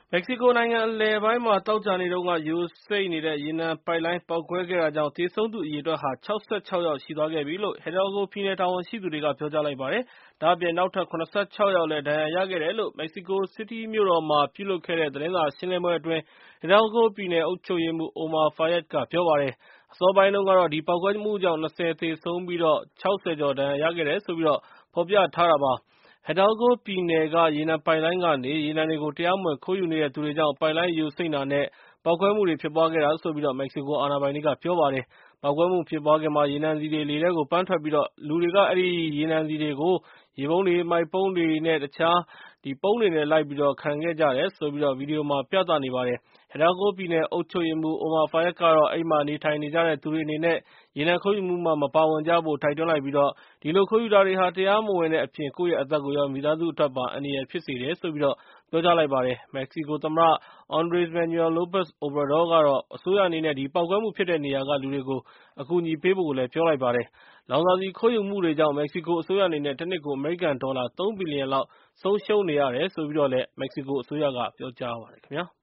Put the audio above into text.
မက္ကဆီကိုနိုင်ငံအလယ်ပိုင်းမှာ သောကြာနေ့တုန်းက ယိုစိမ့်နေတဲ့ ရေနံပိုက်လိုင်း ပေါက်ကွဲခဲ့တာကြောင့် သေဆုံးသူအရေအတွက်ဟာ ၆၆ ယောက်ရှိသွားခဲ့ပြီလို့ Hidalgo ပြည်နယ် တာဝန်ရှိသူတွေက ပြောကြားလိုက်ပါတယ်။ ဒါ့အပြင် နောက်ထပ် ၇၆ ယောက်လည်း ဒဏ်ရာရခဲ့တယ်လို့ မက္ကဆီကိုစီးတီးမြို့တော်မှာ ပြုလုပ်ခဲ့တဲ့ သတင်းစာရှင်းလင်းပွဲအတွင်း Hidalgo ပြည်နယ် အုပ်ချုပ်ရေးမှူး Omar Fayad က ပြောပါတယ်။ အစောပိုင်းတုန်းကတော့ ဒီပေါက်ကွဲမှုကြောင့် ၂၀ သေဆုံးပြီး ၆၀ ကျော် ဒဏ်ရာရခဲ့တယ်လို့ ဖော်ပြထားတာပါ။ Hidalgo ပြည်နယ်က ရေနံပိုက်လိုင်းကနေ ရေနံတွေကို တရားမဝင် ခိုးယူနေတဲ့သူတွေကြောင့် ပိုက်လိုင်းယိုစိမ့်တာနဲ့ ပေါက်ကွဲမှုတွေ ဖြစ်ပွားခဲ့တာလို့ မက္ကဆီကို အာဏာပိုင်တွေက ပြောပါတယ်။ ပေါက်ကွဲမှုဖြစ်ပွားခင်မှာ ရေနံဆီတွေ လေထဲကို ပန်းထွက်ပြီး လူတွေက အဲဒီရေနံဆီတွေကို ရေပုံးတွေ၊ မှိုက်ပုံးတွေနဲ့ တခြားပုံးတွေနဲ့ လိုက်ပြီး ခံခဲ့ကြတယ်လို့ ဗီဒီယိုမှာ ပြသနေပါတယ်။ Hidalgo ပြည်နယ် အုပ်ချုပ်ရေးမှူး Omar Fayad ကတော့ အဲဒီမှာ နေထိုင်နေကြတဲ့သူတွေအနေနဲ့ ရေနံခိုးယူမှုမှာ မပါဝင်ကြဖို့ တိုက်တွန်းလိုက်ပြီး ဒီလို ခိုးယူတာတွေဟာ တရားမဝင်တဲ့အပြင် ကိုယ့်ရဲ့အသက်ကိုရော မိသားစုအတွက်ပါ အန္တရာယ်ဖြစ်စေတယ်လို့ ပြောကြားလိုက်ပါတယ်။ မက္ကဆီကိုသမ္မတ Andres Manuel Lopez Obrador ကတော့ အစိုးရအနေနဲ့ ပေါက်ကွဲမှုဖြစ်တဲ့နေရာက လူတွေကို အကူအညီပေးဖို့ ပြောလိုက်ပါတယ်။ လောင်စာဆီခိုးယူမှုတွေကြောင့် မက္ကဆီကိုအစိုးရအနေနဲ့ တနှစ်ကို အမေရိကန်ဒေါ်လာ ၃ ဘီလီယံလောက် ဆုံးရှုံးနေရတယ်လို့ မက္ကဆီကိုအစိုးရက ပြောကြားပါတယ်ခင်ဗျာ။